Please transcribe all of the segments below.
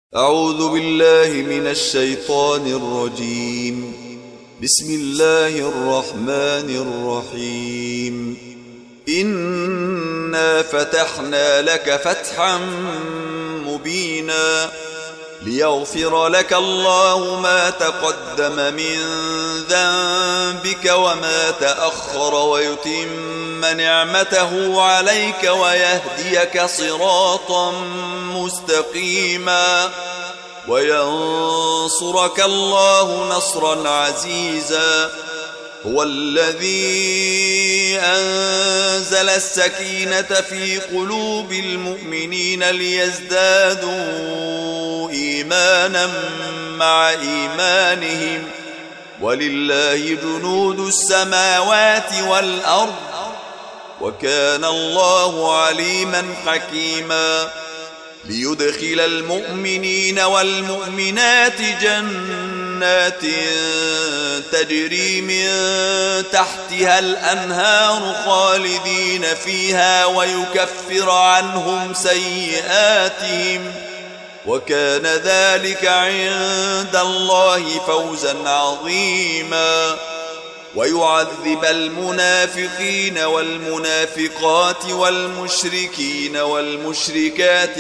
أعوذ بالله من الشيطان الرجيم. بسم الله الرحمن الرحيم. إنا فتحنا لك فتحا مبينا ليغفر لك الله ما تقدم من ذنبك وما تأخر ويتم نعمته عليك ويهديك صراطا مستقيما وينصرك الله نصرا عزيزا. هو الذي أنزل السكينة في قلوب المؤمنين ليزدادوا إيمانا مع إيمانهم ولله جنود السماوات والأرض وكان الله عليما حكيما. ليدخل المؤمنين والمؤمنات جنات تجري من تحتها الأنهار خالدين فيها ويكفر عنهم سيئاتهم وكان ذلك عند الله فوزا عظيما. ويعذب المنافقين والمنافقات والمشركين والمشركات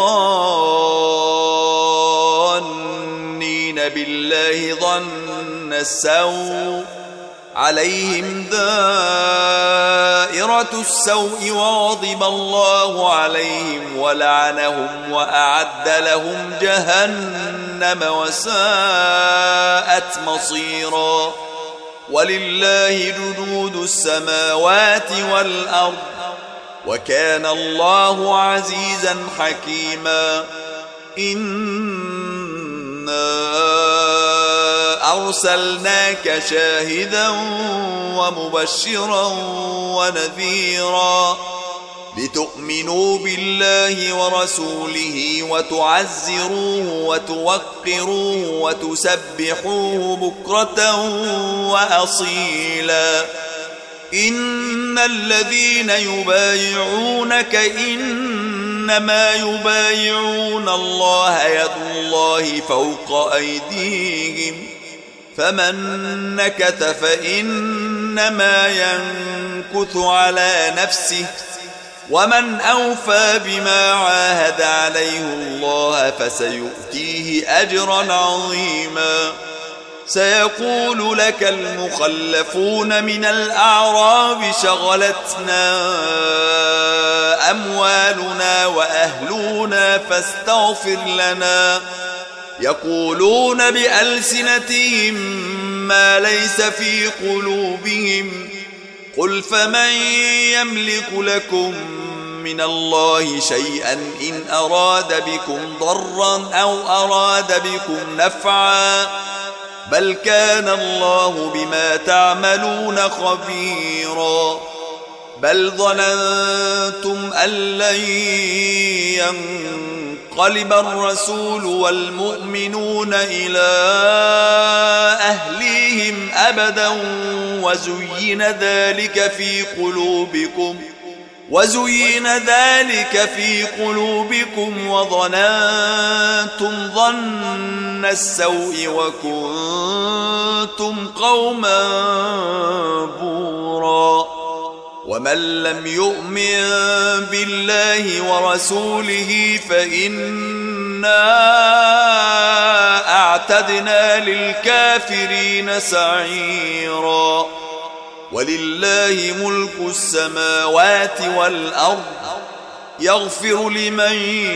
الظانين بالله ظن السوء عليهم دائرة السوء وغضب الله عليهم ولعنهم وأعد لهم جهنم وساءت مصيرا. ولله جنود السماوات والأرض وكان الله عزيزا حكيما. إنا أرسلناك شاهدا ومبشرا ونذيرا لتؤمنوا بالله ورسوله وتعزروه وتوقروه وتسبحوه بكرة وأصيلا. إن الذين يبايعونك إنما يبايعون الله يد الله فوق أيديهم فمن نكث فإنما ينكث على نفسه ومن أوفى بما عاهد عليه الله فسيؤتيه أجرا عظيما. سيقول لك المخلفون من الأعراب شغلتنا أموالنا وأهلنا فاستغفر لنا يقولون بألسنتهم ما ليس في قلوبهم قل فمن يملك لكم من الله شيئا إن أراد بكم ضرا أو أراد بكم نفعا بل كان الله بما تعملون خبيرا. بل ظننتم أن لن ينقلب الرسول والمؤمنون إلى أهليهم أبدا وزين ذلك في قلوبكم وظننتم ظن السوء وكنتم قوما بورا. ومن لم يؤمن بالله ورسوله فإنا أعتدنا للكافرين سعيرا. ولله ملك السماوات والأرض يغفر لمن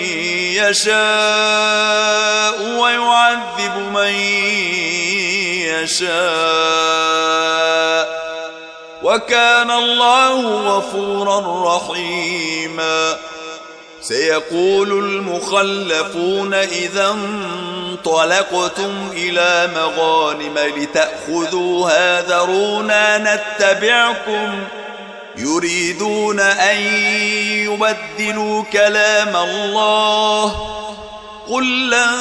يشاء ويعذب من يشاء وكان الله غفورا رحيما. سيقول المخلفون إذا انطلقتم إلى مغانم لتأخذوها ذرونا نتبعكم يريدون أن يبدلوا كلام الله قل لن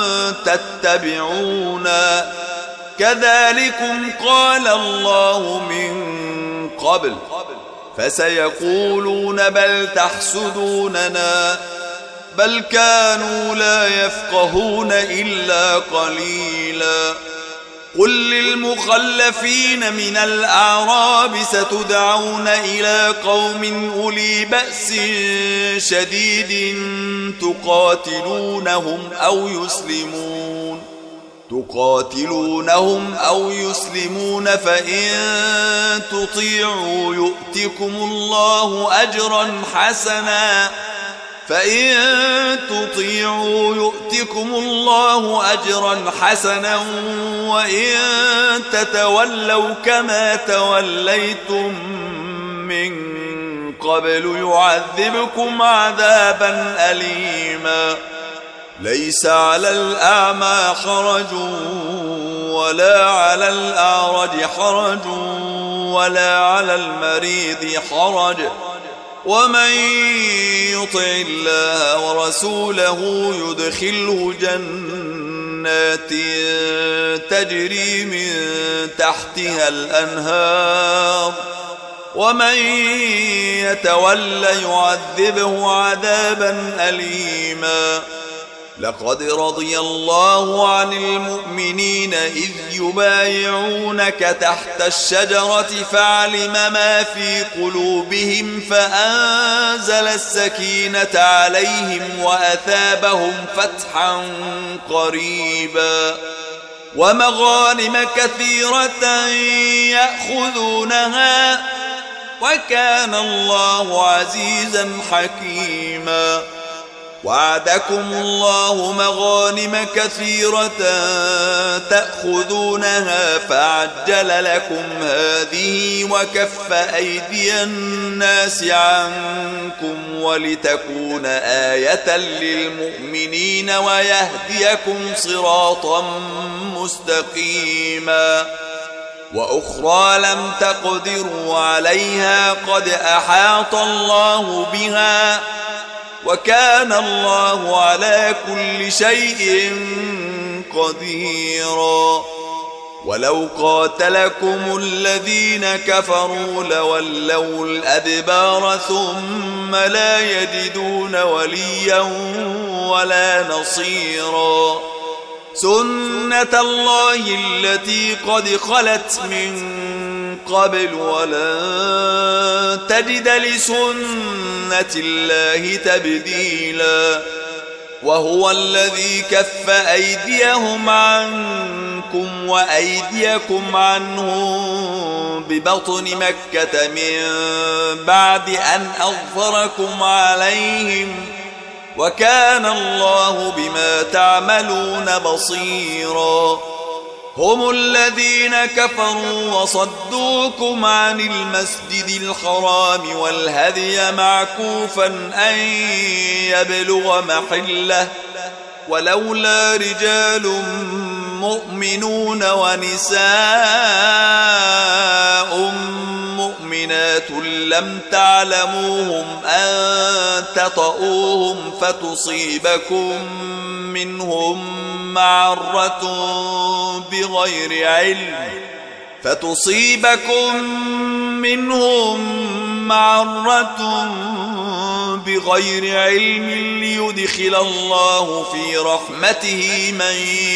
تتبعونا كذلكم قال الله من قبل فسيقولون بل تحسدوننا بل كانوا لا يفقهون إلا قليلا. قل للمخلفين من الأعراب ستدعون إلى قوم أولي بأس شديد تقاتلونهم أو يسلمون فإن تطيعوا يؤتكم الله أجرا حسنا وإن تتولوا كما توليتم من قبل يعذبكم عذابا أليما. ليس على الأعمى حرج ولا على الأعرج حرج ولا على المريض حرج ومن يطع الله ورسوله يدخله جنات تجري من تحتها الأنهار ومن يتولى يعذبه عذابا أليما. لقد رضي الله عن المؤمنين إذ يبايعونك تحت الشجرة فعلم ما في قلوبهم فأنزل السكينة عليهم وأثابهم فتحا قريبا ومغانم كثيرة يأخذونها وكان الله عزيزا حكيما. وعدكم الله مغانم كثيرة تأخذونها فعجل لكم هذه وكف أيدي الناس عنكم ولتكون آية للمؤمنين ويهديكم صراطا مستقيما. وأخرى لم تقدروا عليها قد أحاط الله بها وكان الله على كل شيء قديرا. ولو قاتلكم الذين كفروا لولوا الأدبار ثم لا يجدون وليا ولا نصيرا. سنة الله التي قد خلت من قبل ولن تجد لسنة الله تبديلا. وهو الذي كف أيديهم عنكم وأيديكم عنهم ببطن مكة من بعد أن أظفركم عليهم وكان الله بما تعملون بصيرا. هم الذين كفروا وصدوكم عن المسجد الحرام والهدي معكوفا أن يبلغ محله ولولا رجال مؤمنون ونساء مؤمنات لم تعلموهم أن تطؤوهم فتصيبكم منهم معرة بغير علم ليدخل الله في رحمته من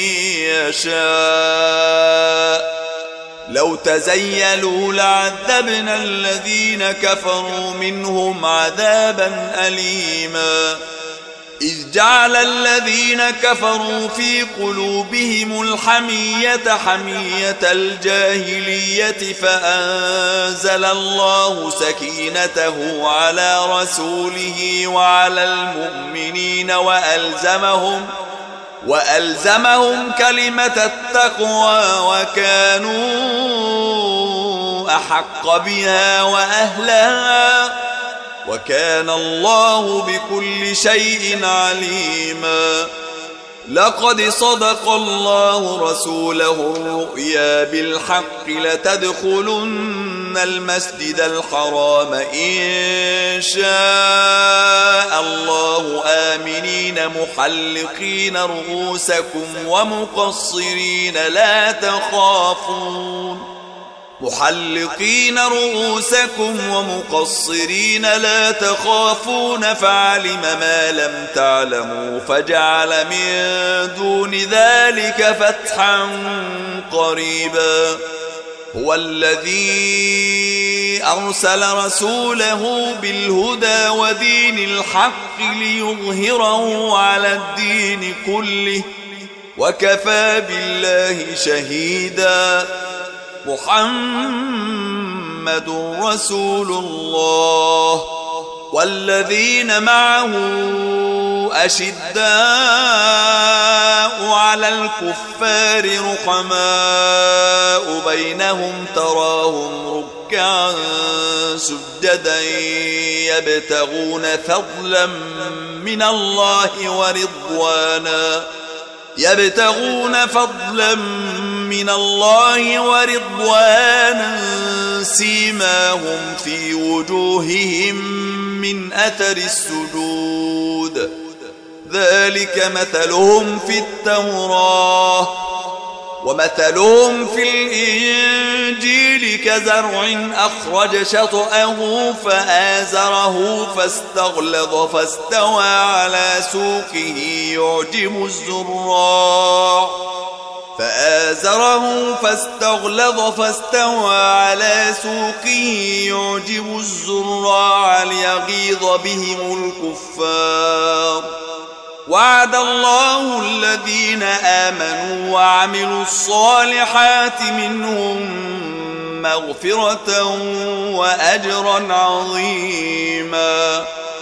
يشاء. لو تزيلوا لعذبنا الذين كفروا منهم عذابا أليما. إذ جعل الذين كفروا في قلوبهم الحمية حمية الجاهلية فأنزل الله سكينته على رسوله وعلى المؤمنين وألزمهم كلمة التقوى وكانوا أحق بها وأهلها وكان الله بكل شيء عليما. لقد صدق الله رسوله الرؤيا بالحق لتدخلن المسجد الحرام إن شاء الله آمنين محلقين رؤوسكم ومقصرين لا تخافون محلقين رؤوسكم ومقصرين لا تخافون فعلم ما لم تعلموا فجعل من دون ذلك فتحا قريبا هو الذي أرسل رسوله بالهدى ودين الحق ليظهره على الدين كله وكفى بالله شهيدا محمد رسول الله والذين معه أشداء على الكفار رحماء بينهم تراهم ركعا سجدا يبتغون فضلا من الله ورضوانا سيماهم في وجوههم من أثر السجود ذلك مثلهم في التوراة ومثلهم في الإنجيل كزرع أخرج شطأه فآزره فاستغلظ فاستوى على سوقه يعجب الزراع ليغيظ بهم الكفار وعد الله الذين آمنوا وعملوا الصالحات منهم مغفرة وأجرا عظيما